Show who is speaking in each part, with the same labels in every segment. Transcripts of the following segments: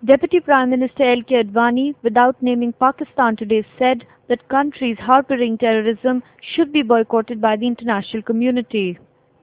Speaker 1: Deputy Prime Minister L.K. Advani, without naming Pakistan today, said that countries harboring terrorism should be boycotted by the international community.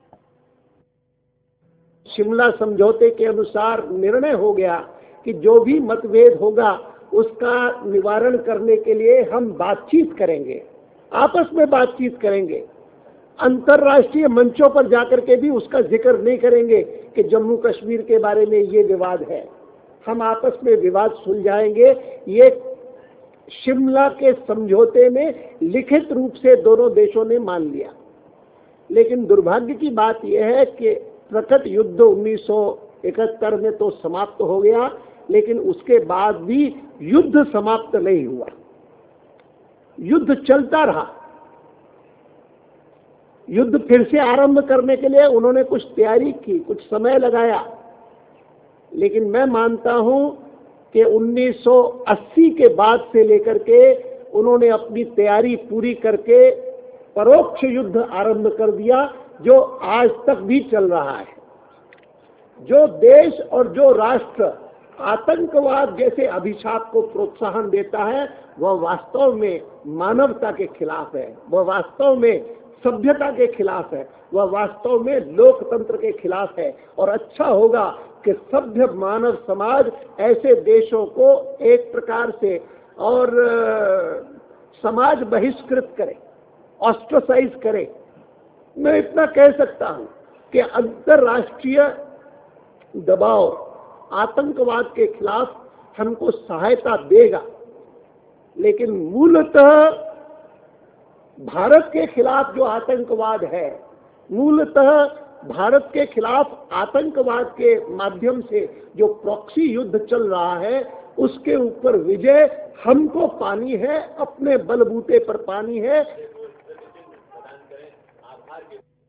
Speaker 2: Shimla समझौते के अनुसार निर्णय हो गया कि जो भी मतभेद होगा उसका निवारण करने के लिए हम बातचीत करेंगे, आपस में बातचीत करेंगे। अंतर्राष्ट्रीय मंचों पर जाकर के भी उसका जिक्र नहीं करेंगे कि जम्मू कश्मीर के बारे में ये विवाद है। हम आपस में विवाद सुलझाएंगे। ये शिमला के समझौते में लिखित रूप से दोनों देशों ने मान लिया। लेकिन दुर्भाग्य की बात यह है कि प्रकट युद्ध 1971 में तो समाप्त हो गया, लेकिन उसके बाद भी युद्ध समाप्त नहीं हुआ, युद्ध चलता रहा। युद्ध फिर से आरंभ करने के लिए उन्होंने कुछ तैयारी की, कुछ समय लगाया, लेकिन मैं मानता हूं कि 1980 के बाद से लेकर के उन्होंने अपनी तैयारी पूरी करके परोक्ष युद्ध आरंभ कर दिया, जो आज तक भी चल रहा है। जो देश और जो राष्ट्र आतंकवाद जैसे अभिशाप को प्रोत्साहन देता है, वह वास्तव में मानवता के खिलाफ है, वह वास्तव में सभ्यता के खिलाफ है, वह वास्तव में लोकतंत्र के खिलाफ है। और अच्छा होगा कि सभ्य मानव समाज ऐसे देशों को एक प्रकार से और समाज बहिष्कृत करे, ऑस्ट्रासाइज करे। मैं इतना कह सकता हूं कि अंतर्राष्ट्रीय दबाव आतंकवाद के खिलाफ हमको सहायता देगा, लेकिन मूलतः भारत के खिलाफ जो आतंकवाद है, मूलतः भारत के खिलाफ आतंकवाद के माध्यम से जो प्रॉक्सी युद्ध चल रहा है, उसके ऊपर विजय हमको पानी है, अपने बलबूते पर पानी है।